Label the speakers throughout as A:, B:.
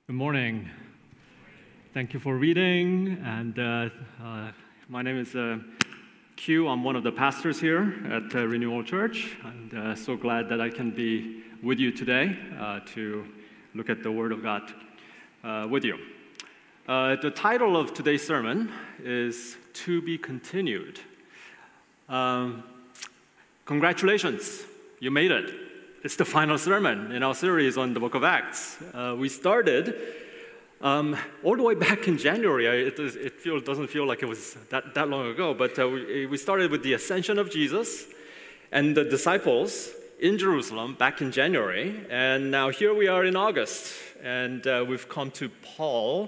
A: Good morning. Thank you for reading. And my name is Q. I'm one of the pastors here at Renewal Church. And so glad that I can be with you today to look at the Word of God with you. The title of today's sermon is To Be Continued. Congratulations, you made it. It's the final sermon in our series on the book of Acts. We started all the way back in January. It doesn't feel like it was that long ago, but we started with the ascension of Jesus and the disciples in Jerusalem back in January. And now here we are in August, and we've come with Paul,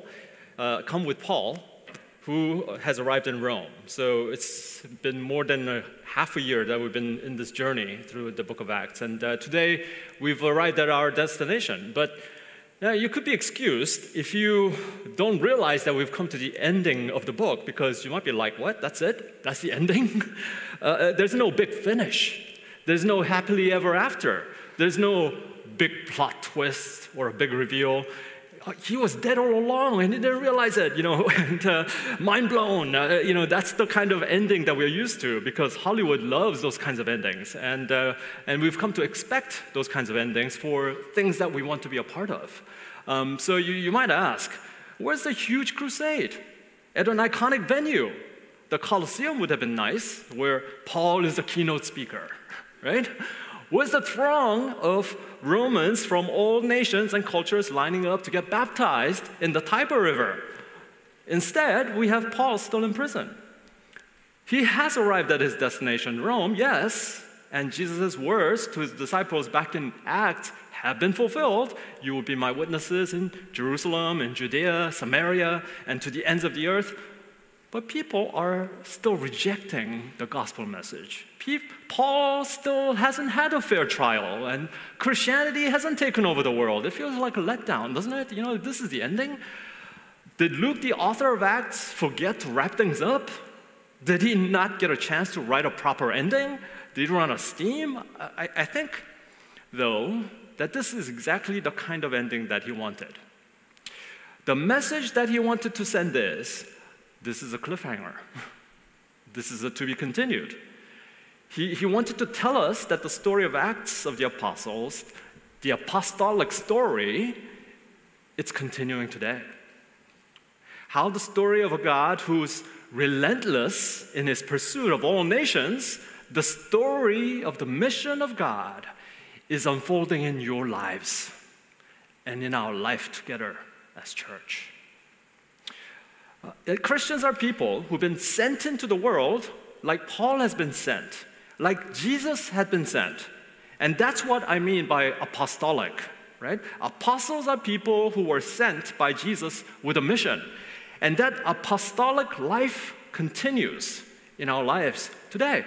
A: who has arrived in Rome. So it's been more than half a year that we've been in this journey through the book of Acts. And today we've arrived at our destination. But you could be excused if you don't realize that we've come to the ending of the book, because you might be like, what? That's it? That's the ending? There's no big finish. There's no happily ever after. There's no big plot twist or a big reveal. He was dead all along, and he didn't realize it, and mind blown. That's the kind of ending that we're used to, because Hollywood loves those kinds of endings, and we've come to expect those kinds of endings for things that we want to be a part of. So you might ask, where's the huge crusade at an iconic venue? The Colosseum would have been nice, where Paul is the keynote speaker, right? Where's the throng of Romans from all nations and cultures lining up to get baptized in the Tiber River? Instead, we have Paul still in prison. He has arrived at his destination, Rome, yes, and Jesus' words to his disciples back in Acts have been fulfilled. You will be my witnesses in Jerusalem, in Judea, Samaria, and to the ends of the earth. But people are still rejecting the gospel message. Paul still hasn't had a fair trial, and Christianity hasn't taken over the world. It feels like a letdown, doesn't it? This is the ending. Did Luke, the author of Acts, forget to wrap things up? Did he not get a chance to write a proper ending? Did he run out of steam? I think, though, that this is exactly the kind of ending that he wanted. The message that he wanted to send is, this is a cliffhanger. This is a to be continued. He wanted to tell us that the story of Acts of the Apostles, the apostolic story, it's continuing today. How the story of a God who's relentless in his pursuit of all nations, the story of the mission of God, is unfolding in your lives and in our life together as church. Christians are people who've been sent into the world like Paul has been sent, like Jesus had been sent. And that's what I mean by apostolic, right? Apostles are people who were sent by Jesus with a mission. And that apostolic life continues in our lives today.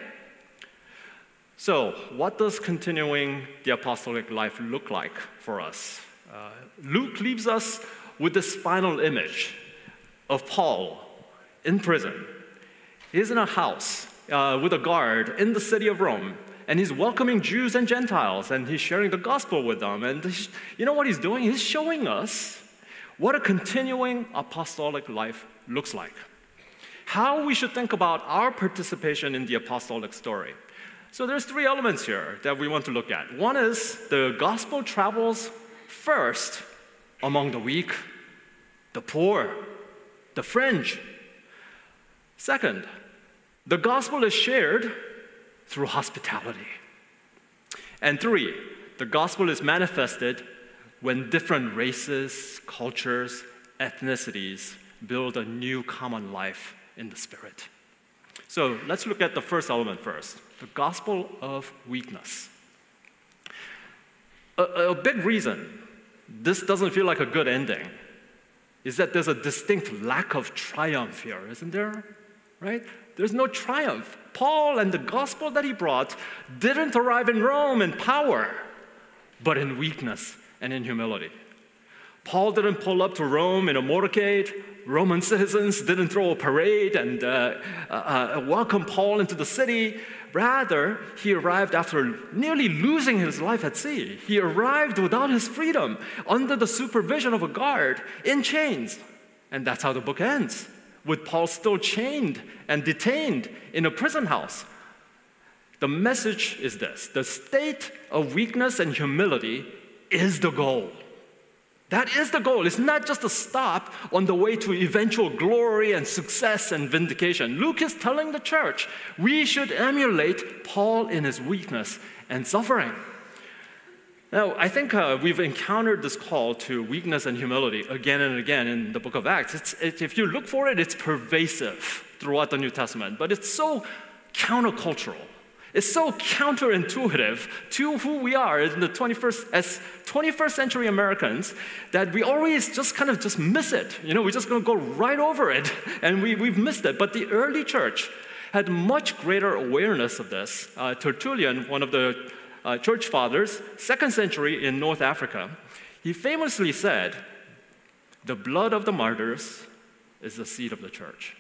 A: So, what does continuing the apostolic life look like for us? Luke leaves us with this final image of Paul in prison. He's in a house with a guard in the city of Rome, and he's welcoming Jews and Gentiles, and he's sharing the gospel with them. And you know what he's doing? He's showing us what a continuing apostolic life looks like. How we should think about our participation in the apostolic story. So there's three elements here that we want to look at. One is the gospel travels first among the weak, the poor, the fringe. Second, the gospel is shared through hospitality. And three, the gospel is manifested when different races, cultures, ethnicities build a new common life in the Spirit. So let's look at the first element first, the gospel of weakness. A big reason this doesn't feel like a good ending is that there's a distinct lack of triumph here, isn't there? Right? There's no triumph. Paul and the gospel that he brought didn't arrive in Rome in power, but in weakness and in humility. Paul didn't pull up to Rome in a motorcade. Roman citizens didn't throw a parade and welcome Paul into the city. Rather, he arrived after nearly losing his life at sea. He arrived without his freedom, under the supervision of a guard, in chains. And that's how the book ends, with Paul still chained and detained in a prison house. The message is this: the state of weakness and humility is the goal. That is the goal. It's not just a stop on the way to eventual glory and success and vindication. Luke is telling the church we should emulate Paul in his weakness and suffering. Now, I think we've encountered this call to weakness and humility again and again in the book of Acts. If you look for it, it's pervasive throughout the New Testament, but it's so countercultural. It's so counterintuitive to who we are in the 21st century Americans that we always just kind of miss it. We're just going to go right over it, and we've missed it. But the early church had much greater awareness of this. Tertullian, one of the church fathers, 2nd century in North Africa, he famously said, "The blood of the martyrs is the seed of the church."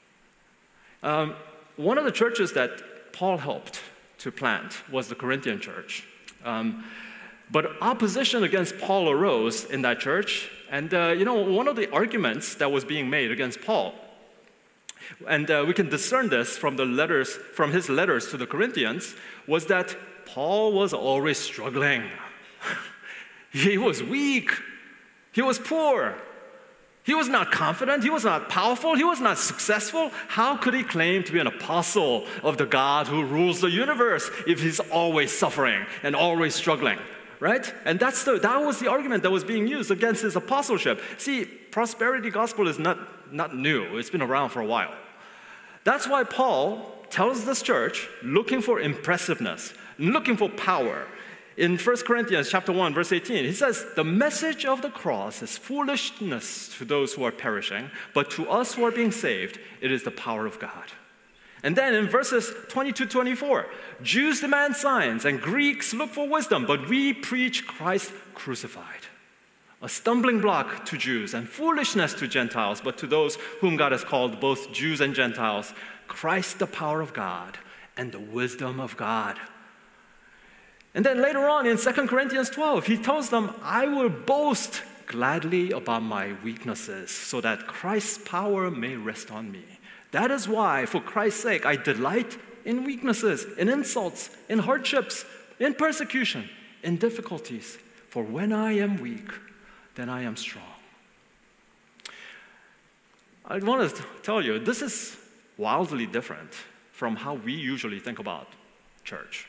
A: One of the churches that Paul helped to plant was the Corinthian church. But opposition against Paul arose in that church. And one of the arguments that was being made against Paul, and we can discern this from his letters to the Corinthians, was that Paul was always struggling. He was weak. He was poor. He was not confident. He was not powerful. He was not successful. How could he claim to be an apostle of the God who rules the universe if he's always suffering and always struggling, right? And that was the argument that was being used against his apostleship. See, prosperity gospel is not new. It's been around for a while. That's why Paul tells this church, looking for impressiveness, looking for power. In 1 Corinthians chapter 1, verse 18, he says, "The message of the cross is foolishness to those who are perishing, but to us who are being saved, it is the power of God." And then in verses 22-24, "Jews demand signs and Greeks look for wisdom, but we preach Christ crucified. A stumbling block to Jews and foolishness to Gentiles, but to those whom God has called, both Jews and Gentiles, Christ the power of God and the wisdom of God." And then later on in 2 Corinthians 12, he tells them, "I will boast gladly about my weaknesses, so that Christ's power may rest on me. That is why, for Christ's sake, I delight in weaknesses, in insults, in hardships, in persecution, in difficulties. For when I am weak, then I am strong." I want to tell you, this is wildly different from how we usually think about church.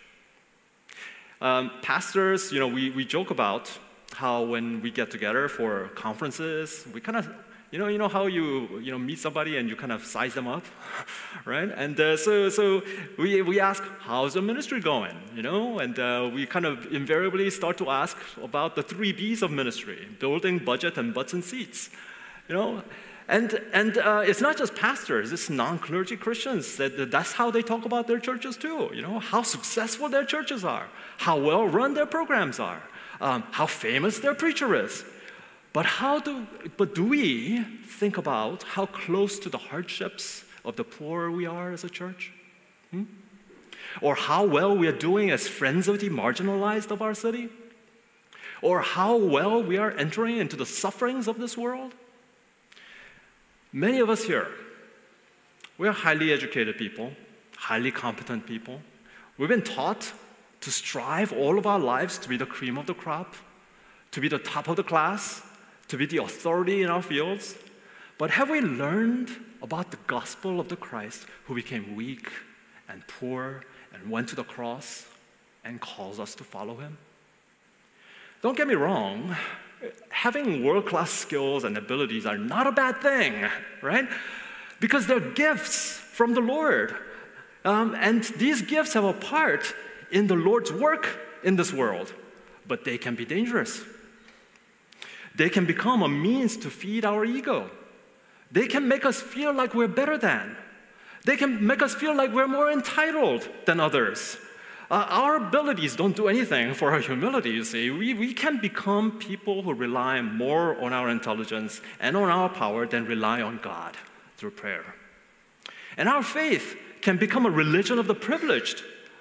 A: Pastors, we joke about how when we get together for conferences, we kind of, how you meet somebody and you kind of size them up, right? And so we ask, how's the ministry going? And we kind of invariably start to ask about the 3 B's of ministry: building, budget, and butts and seats. And it's not just pastors, it's non-clergy Christians. That's how they talk about their churches too. How successful their churches are, how well run their programs are, how famous their preacher is. But do we think about how close to the hardships of the poor we are as a church? Or how well we are doing as friends of the marginalized of our city? Or how well we are entering into the sufferings of this world? Many of us here, we are highly educated people, highly competent people. We've been taught to strive all of our lives to be the cream of the crop, to be the top of the class, to be the authority in our fields. But have we learned about the gospel of the Christ who became weak and poor and went to the cross and calls us to follow him? Don't get me wrong. Having world-class skills and abilities are not a bad thing, right? Because they're gifts from the Lord. And these gifts have a part in the Lord's work in this world, but they can be dangerous. They can become a means to feed our ego. They can make us feel like we're better than. They can make us feel like we're more entitled than others. Our abilities don't do anything for our humility, you see. We can become people who rely more on our intelligence and on our power than rely on God through prayer. And our faith can become a religion of the privileged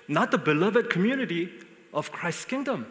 A: not the beloved community of Christ's kingdom.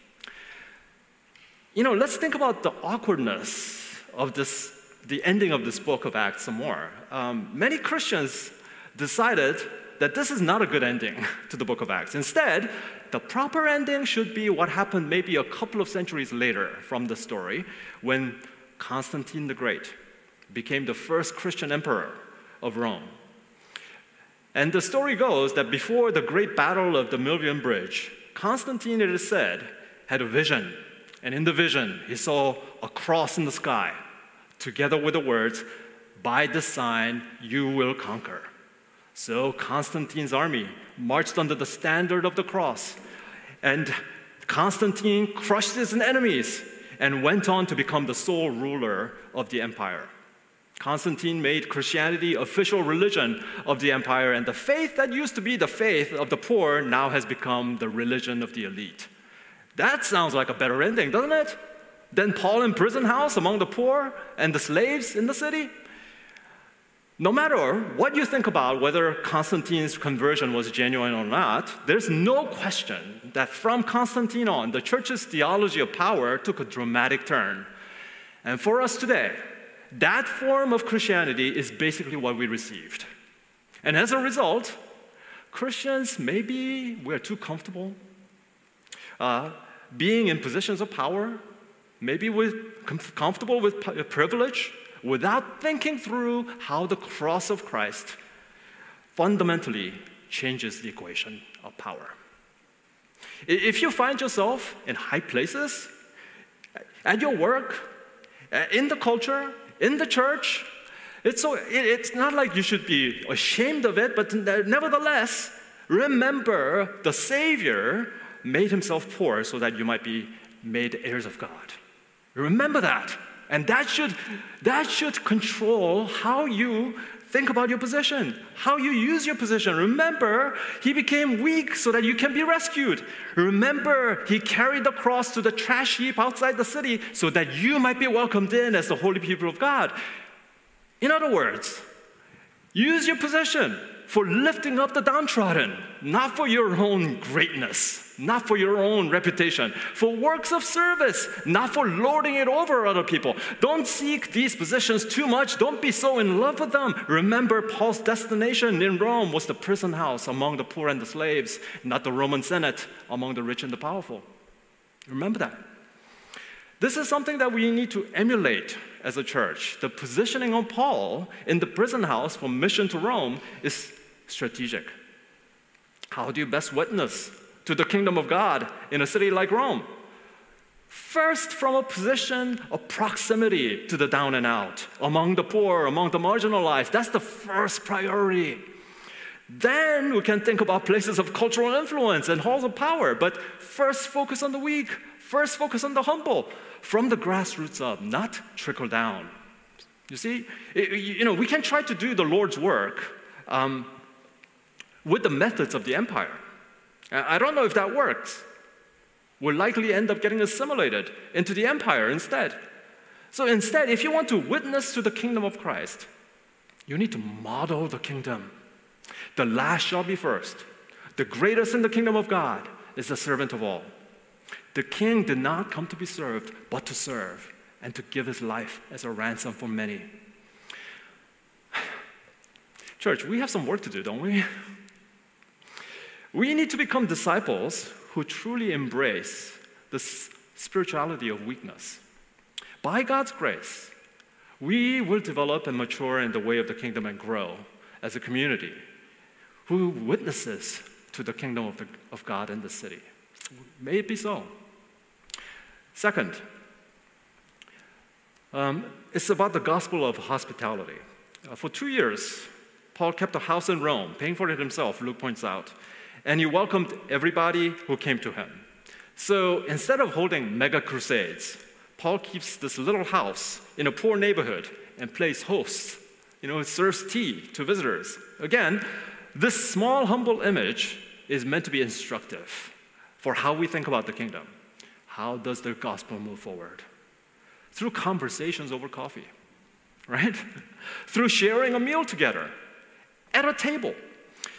A: Let's think about the awkwardness of the ending of this book of Acts some more. Many Christians decided that this is not a good ending to the book of Acts. Instead, the proper ending should be what happened maybe a couple of centuries later from the story, when Constantine the Great became the first Christian emperor of Rome. And the story goes that before the great battle of the Milvian Bridge, Constantine, it is said, had a vision. And in the vision, he saw a cross in the sky, together with the words, "By this sign you will conquer." So Constantine's army marched under the standard of the cross, and Constantine crushed his enemies and went on to become the sole ruler of the empire. Constantine made Christianity official religion of the empire, and the faith that used to be the faith of the poor now has become the religion of the elite. That sounds like a better ending, doesn't it? Than Paul in prison house among the poor and the slaves in the city? No matter what you think about whether Constantine's conversion was genuine or not, there's no question that from Constantine on, the church's theology of power took a dramatic turn. And for us today, that form of Christianity is basically what we received. And as a result, Christians, maybe we're too comfortable being in positions of power, maybe comfortable with privilege, without thinking through how the cross of Christ fundamentally changes the equation of power. If you find yourself in high places, at your work, in the culture, in the church, it's not like you should be ashamed of it, but nevertheless, remember the Savior made himself poor so that you might be made heirs of God. Remember that. And that should control how you think about your position, how you use your position. Remember, he became weak so that you can be rescued. Remember, he carried the cross to the trash heap outside the city so that you might be welcomed in as the holy people of God. In other words, use your position for lifting up the downtrodden, not for your own greatness, not for your own reputation, for works of service, not for lording it over other people. Don't seek these positions too much. Don't be so in love with them. Remember, Paul's destination in Rome was the prison house among the poor and the slaves, not the Roman Senate among the rich and the powerful. Remember that. This is something that we need to emulate as a church. The positioning of Paul in the prison house from mission to Rome is strategic. How do you best witness to the kingdom of God in a city like Rome? First, from a position of proximity to the down and out, among the poor, among the marginalized. That's the first priority. Then we can think about places of cultural influence and halls of power, but first focus on the weak, first focus on the humble, from the grassroots up, not trickle down. You see, we can try to do the Lord's work with the methods of the empire. I don't know if that works. We'll likely end up getting assimilated into the empire instead. So instead, if you want to witness to the kingdom of Christ, you need to model the kingdom. The last shall be first. The greatest in the kingdom of God is the servant of all. The king did not come to be served, but to serve and to give his life as a ransom for many. Church, we have some work to do, don't we? We need to become disciples who truly embrace the spirituality of weakness. By God's grace, we will develop and mature in the way of the kingdom and grow as a community who witnesses to the kingdom of God in the city. May it be so. Second, it's about the gospel of hospitality. For 2 years, Paul kept a house in Rome, paying for it himself, Luke points out, and he welcomed everybody who came to him. So instead of holding mega crusades, Paul keeps this little house in a poor neighborhood and plays host. Serves tea to visitors. Again, this small, humble image is meant to be instructive for how we think about the kingdom. How does the gospel move forward? Through conversations over coffee, right? Through sharing a meal together at a table.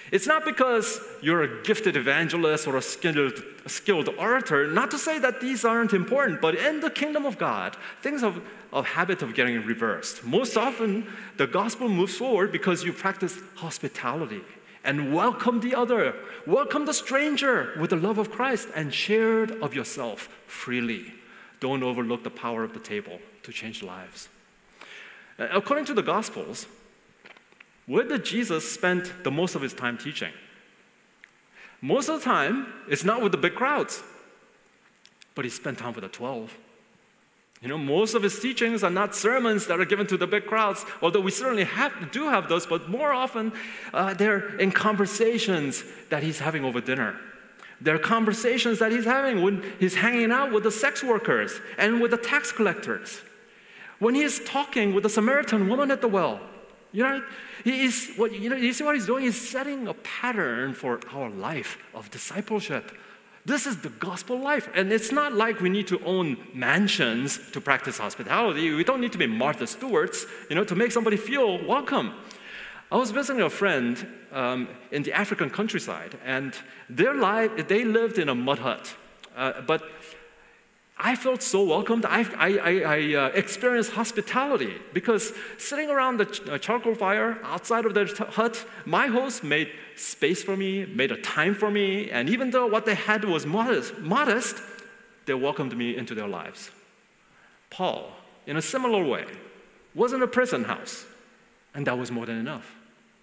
A: It's not because you're a gifted evangelist or a skilled orator, not to say that these aren't important, but in the kingdom of God, things have a habit of getting reversed. Most often, the gospel moves forward because you practice hospitality and welcome the other, welcome the stranger with the love of Christ, and shared of yourself freely. Don't overlook the power of the table to change lives. According to the Gospels, where did Jesus spend the most of his time teaching? Most of the time, it's not with the big crowds, but he spent time with the 12. Most of his teachings are not sermons that are given to the big crowds, although we certainly do have those, but more often they're in conversations that he's having over dinner. They're conversations that he's having when he's hanging out with the sex workers and with the tax collectors. When he's talking with the Samaritan woman at the well. You see what he's doing? He's setting a pattern for our life of discipleship. This is the gospel life. And it's not like we need to own mansions to practice hospitality. We don't need to be Martha Stewarts, to make somebody feel welcome. I was visiting a friend in the African countryside, and they lived in a mud hut. But I felt so welcomed. I experienced hospitality because sitting around the charcoal fire outside of their hut, my host made space for me, made a time for me, and even though what they had was modest, they welcomed me into their lives. Paul, in a similar way, was in a prison house, and that was more than enough.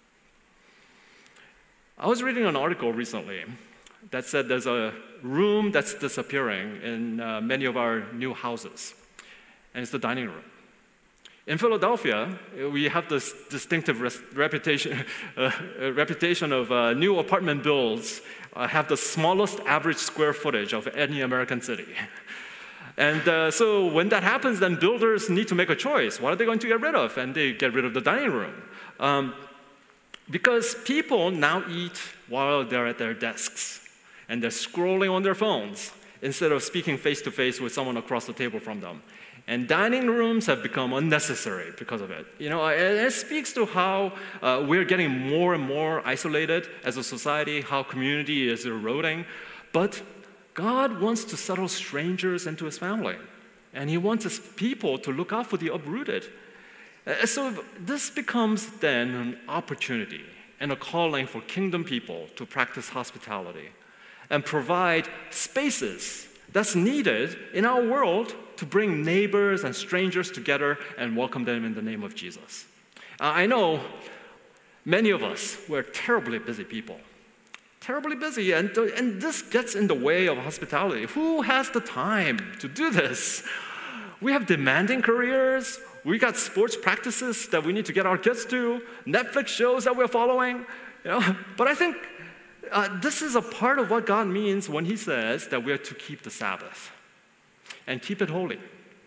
A: I was reading an article recently that said there's a room that's disappearing in many of our new houses, and it's the dining room. In Philadelphia, we have this distinctive reputation of new apartment builds have the smallest average square footage of any American city. And so when that happens, then builders need to make a choice. What are they going to get rid of? And they get rid of the dining room. Because people now eat while they're at their desks, and they're scrolling on their phones instead of speaking face-to-face with someone across the table from them. And dining rooms have become unnecessary because of it. It speaks to how we're getting more and more isolated as a society, how community is eroding. But God wants to settle strangers into his family, and he wants his people to look out for the uprooted. So this becomes then an opportunity and a calling for kingdom people to practice hospitality and provide spaces that's needed in our world to bring neighbors and strangers together and welcome them in the name of Jesus. I know many of us, we're terribly busy people. Terribly busy, and this gets in the way of hospitality. Who has the time to do this? We have demanding careers. We got sports practices that we need to get our kids to, Netflix shows that we're following. But I think this is a part of what God means when he says that we are to keep the Sabbath and keep it holy.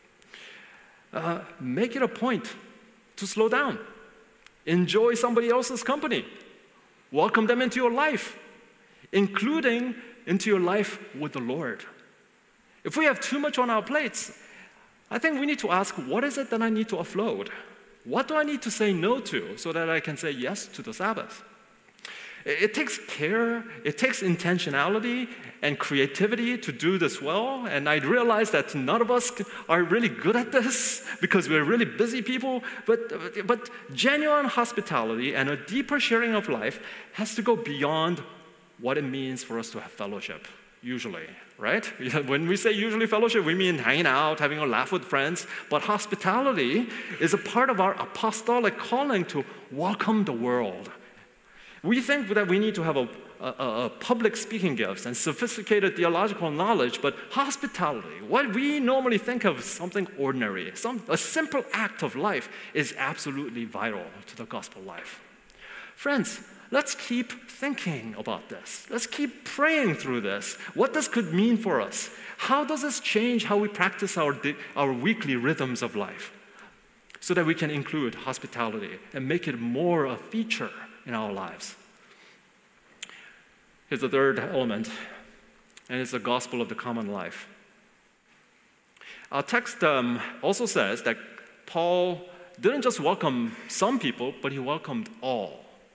A: Make it a point to slow down. Enjoy somebody else's company. Welcome them into your life, including into your life with the Lord. If we have too much on our plates, I think we need to ask, what is it that I need to offload? What do I need to say no to so that I can say yes to the Sabbath? It takes care, it takes intentionality and creativity to do this well, and I realize that none of us are really good at this because we're really busy people, but genuine hospitality and a deeper sharing of life has to go beyond what it means for us to have fellowship, usually, right? When we say usually fellowship, we mean hanging out, having a laugh with friends, but hospitality is a part of our apostolic calling to welcome the world. We think that we need to have a public speaking gifts and sophisticated theological knowledge, but hospitality, what we normally think of as something ordinary, a simple act of life, is absolutely vital to the gospel life. Friends, let's keep thinking about this. Let's keep praying through this. What this could mean for us. How does this change how we practice our weekly rhythms of life so that we can include hospitality and make it more a feature in our lives? Here's the third element, and it's the gospel of the common life. Our text also says that Paul didn't just welcome some people, but he welcomed all.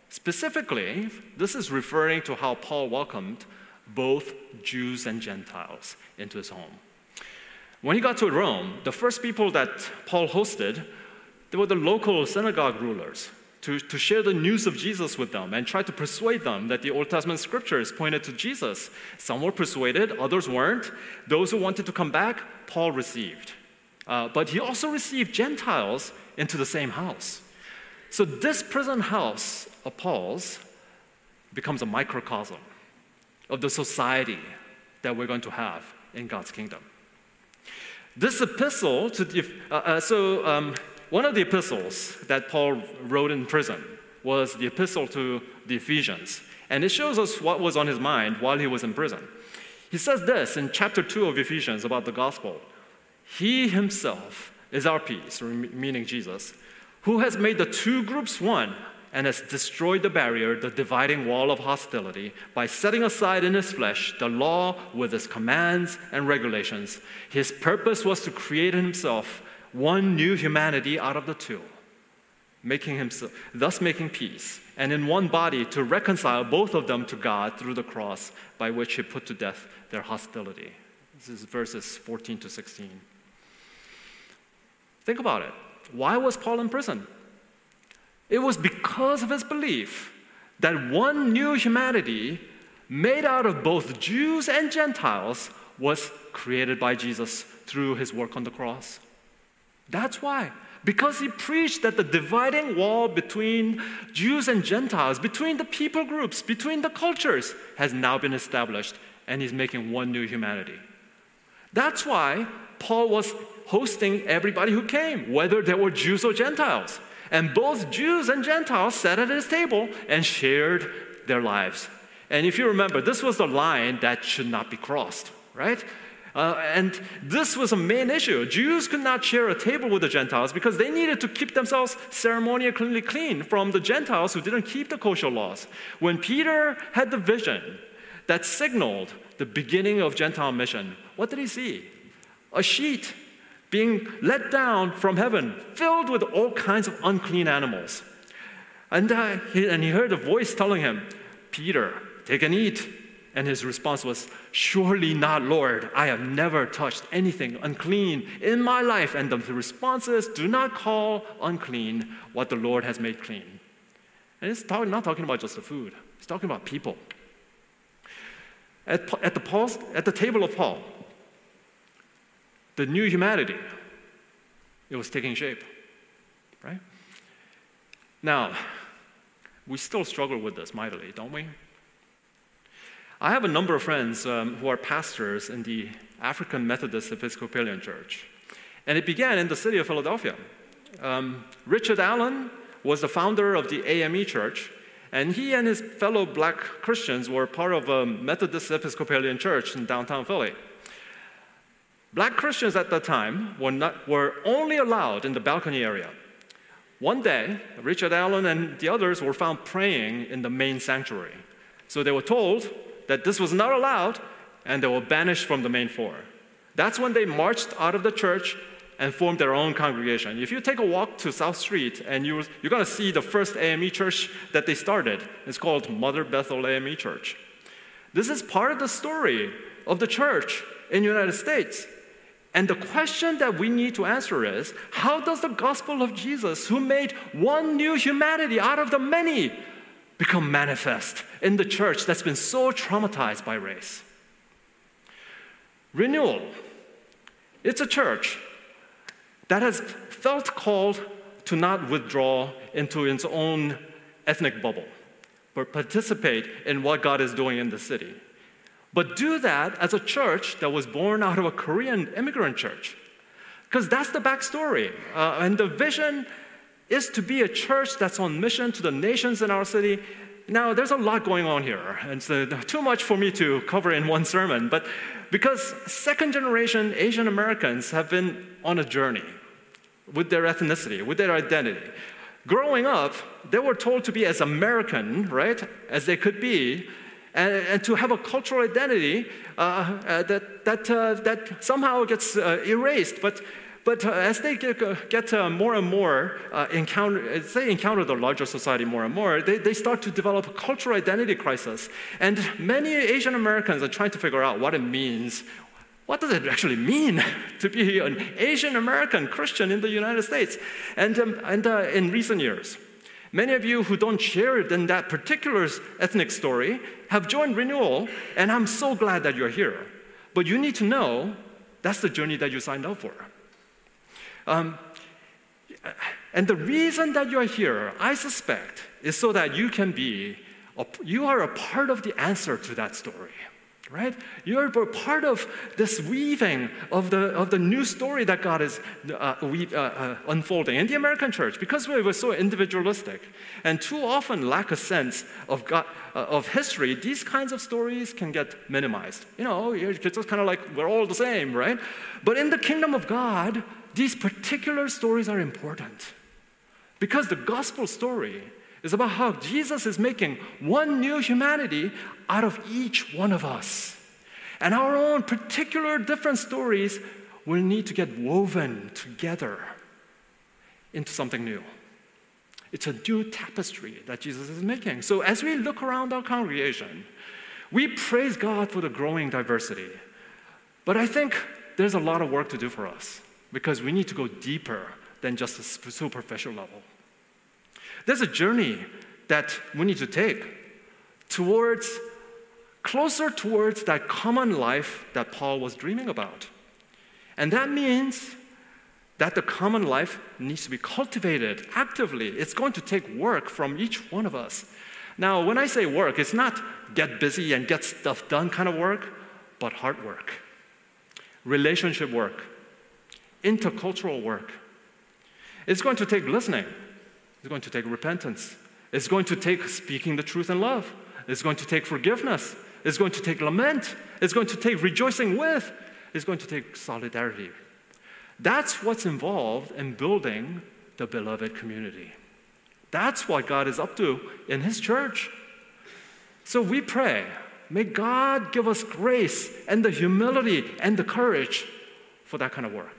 A: Specifically, this is referring to how Paul welcomed both Jews and Gentiles into his home. When he got to Rome, the first people that Paul hosted, they were the local synagogue rulers, to share the news of Jesus with them and try to persuade them that the Old Testament scriptures pointed to Jesus. Some were persuaded, others weren't. Those who wanted to come back, Paul received. But he also received Gentiles into the same house. So this prison house of Paul's becomes a microcosm of the society that we're going to have in God's kingdom. This epistle one of the epistles that Paul wrote in prison was the epistle to the Ephesians. And it shows us what was on his mind while he was in prison. He says this in chapter 2 of Ephesians about the gospel. He himself is our peace, meaning Jesus, who has made the two groups one and has destroyed the barrier, the dividing wall of hostility, by setting aside in his flesh the law with its commands and regulations. His purpose was to create in himself one new humanity out of the two, thus making peace, and in one body to reconcile both of them to God through the cross, by which he put to death their hostility. This is verses 14 to 16. Think about it. Why was Paul in prison? It was because of his belief that one new humanity made out of both Jews and Gentiles was created by Jesus through his work on the cross. That's why. Because he preached that the dividing wall between Jews and Gentiles, between the people groups, between the cultures, has now been established, and he's making one new humanity. That's why Paul was hosting everybody who came, whether they were Jews or Gentiles. And both Jews and Gentiles sat at his table and shared their lives. And if you remember, this was the line that should not be crossed, right? And this was a main issue. Jews could not share a table with the Gentiles because they needed to keep themselves ceremonially clean from the Gentiles who didn't keep the kosher laws. When Peter had the vision that signaled the beginning of Gentile mission, what did he see? A sheet being let down from heaven, filled with all kinds of unclean animals. And he heard a voice telling him, "Peter, take and eat." And his response was, "Surely not, Lord. I have never touched anything unclean in my life." And the response is, do not call unclean what the Lord has made clean. And it's not talking about just the food. It's talking about people. At the table of Paul, the new humanity, it was taking shape, right? Now, we still struggle with this mightily, don't we? I have a number of friends who are pastors in the African Methodist Episcopalian Church. And it began in the city of Philadelphia. Richard Allen was the founder of the AME Church, and he and his fellow black Christians were part of a Methodist Episcopalian Church in downtown Philly. Black Christians at that time were only allowed in the balcony area. One day, Richard Allen and the others were found praying in the main sanctuary. So they were told that this was not allowed, and they were banished from the main floor. That's when they marched out of the church and formed their own congregation. If you take a walk to South Street, and you're going to see the first AME church that they started. It's called Mother Bethel AME Church. This is part of the story of the church in the United States. And the question that we need to answer is, how does the gospel of Jesus, who made one new humanity out of the many, become manifest in the church that's been so traumatized by race? Renewal. It's a church that has felt called to not withdraw into its own ethnic bubble, but participate in what God is doing in the city. But do that as a church that was born out of a Korean immigrant church. Because that's the backstory. And the vision is to be a church that's on mission to the nations in our city. Now, there's a lot going on here, and it's too much for me to cover in one sermon, but because second-generation Asian Americans have been on a journey with their ethnicity, with their identity. Growing up, they were told to be as American, right, as they could be, and to have a cultural identity that somehow gets erased. But But as they get more and more as they encounter the larger society more and more, they start to develop a cultural identity crisis. And many Asian Americans are trying to figure out what it means. What does it actually mean to be an Asian American Christian in the United States? And in recent years, many of you who don't share in that particular ethnic story have joined Renewal, and I'm so glad that you're here. But you need to know that's the journey that you signed up for. And the reason that you're here, I suspect, is so that you are a part of the answer to that story, right? You're a part of this weaving of the new story that God is unfolding in the American church, because we were so individualistic and too often lack a sense of history. These kinds of stories can get minimized. It's just kind of like we're all the same, right? But in the kingdom of God, these particular stories are important because the gospel story is about how Jesus is making one new humanity out of each one of us. And our own particular different stories will need to get woven together into something new. It's a new tapestry that Jesus is making. So as we look around our congregation, we praise God for the growing diversity. But I think there's a lot of work to do for us, because we need to go deeper than just a superficial level. There's a journey that we need to take closer towards that common life that Paul was dreaming about. And that means that the common life needs to be cultivated actively. It's going to take work from each one of us. Now, when I say work, it's not get busy and get stuff done kind of work, but hard work, relationship work, intercultural work. It's going to take listening. It's going to take repentance. It's going to take speaking the truth in love. It's going to take forgiveness. It's going to take lament. It's going to take rejoicing with. It's going to take solidarity. That's what's involved in building the beloved community. That's what God is up to in His church. So we pray, may God give us grace and the humility and the courage for that kind of work.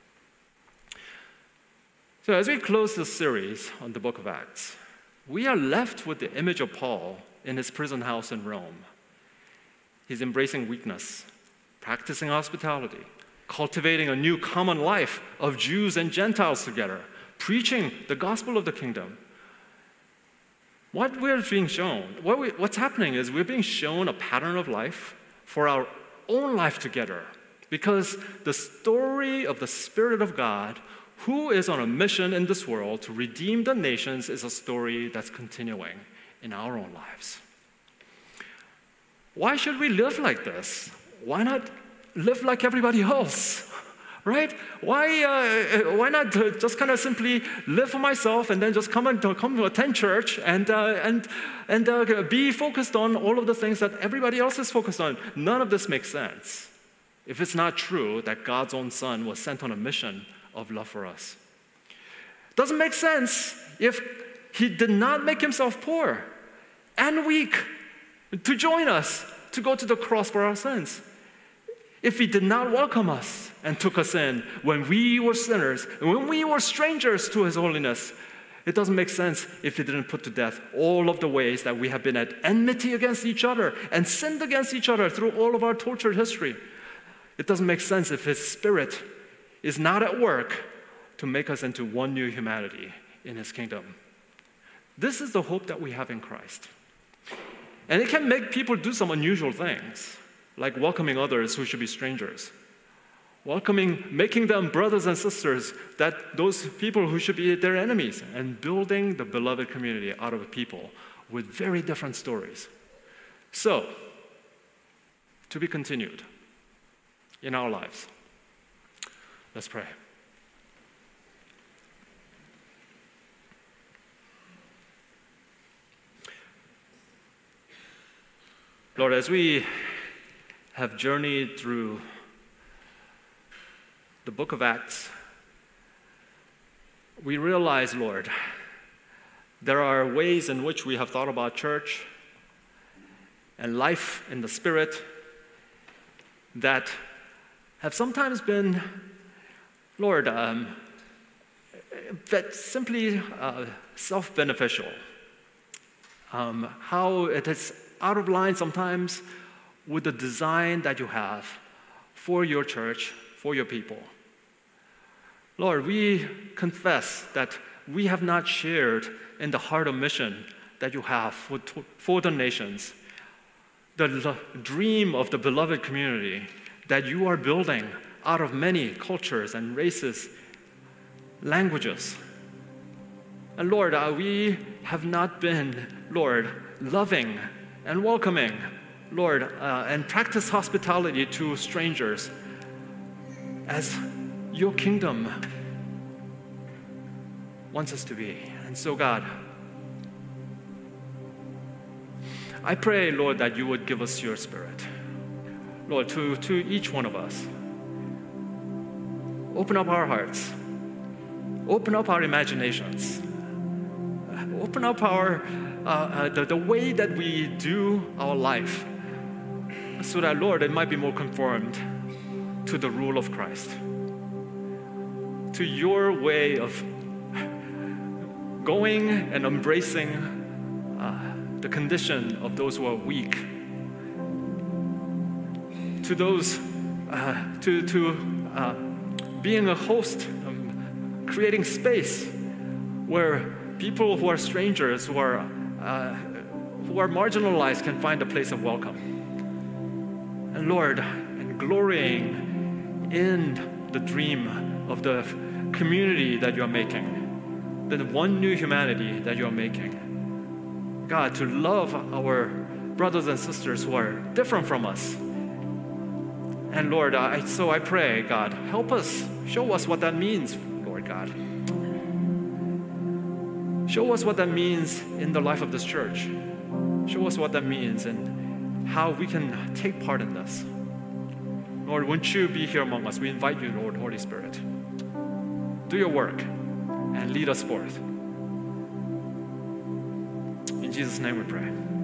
A: So as we close this series on the book of Acts, we are left with the image of Paul in his prison house in Rome. He's embracing weakness, practicing hospitality, cultivating a new common life of Jews and Gentiles together, preaching the gospel of the kingdom. What we're being shown, what's happening is we're being shown a pattern of life for our own life together, because the story of the Spirit of God, who is on a mission in this world to redeem the nations, is a story that's continuing in our own lives. Why should we live like this? Why not live like everybody else? Right? Why not just kind of simply live for myself and then just come to attend church and be focused on all of the things that everybody else is focused on? None of this makes sense if it's not true that God's own Son was sent on a mission of love for us. It doesn't make sense if He did not make Himself poor and weak to join us to go to the cross for our sins. If He did not welcome us and took us in when we were sinners, and when we were strangers to His holiness, it doesn't make sense if He didn't put to death all of the ways that we have been at enmity against each other and sinned against each other through all of our tortured history. It doesn't make sense if His Spirit is not at work to make us into one new humanity in His kingdom. This is the hope that we have in Christ. And it can make people do some unusual things, like welcoming others who should be strangers, making them brothers and sisters, that those people who should be their enemies, and building the beloved community out of people with very different stories. So, to be continued in our lives. Let's pray. Lord, as we have journeyed through the book of Acts, we realize, Lord, there are ways in which we have thought about church and life in the Spirit that have sometimes been Lord, that's simply self-beneficial. How it is out of line sometimes with the design that you have for your church, for your people. Lord, we confess that we have not shared in the heart of mission that you have for the nations, the dream of the beloved community that you are building out of many cultures and races, languages. And Lord, we have not been, Lord, loving and welcoming, Lord, and practice hospitality to strangers as your kingdom wants us to be. And so, God, I pray, Lord, that you would give us your Spirit. Lord, to each one of us. Open up our hearts. Open up our imaginations. Open up our the way that we do our life so that, Lord, it might be more conformed to the rule of Christ, to your way of going and embracing the condition of those who are weak, to those, being a host, creating space where people who are strangers, who are marginalized, can find a place of welcome. And Lord, and glorying in the dream of the community that you are making, the one new humanity that you are making. God, to love our brothers and sisters who are different from us. And Lord, so I pray, God, help us, show us what that means, Lord God. Show us what that means in the life of this church. Show us what that means and how we can take part in this. Lord, won't you be here among us? We invite you, Lord, Holy Spirit. Do your work and lead us forth. In Jesus' name we pray.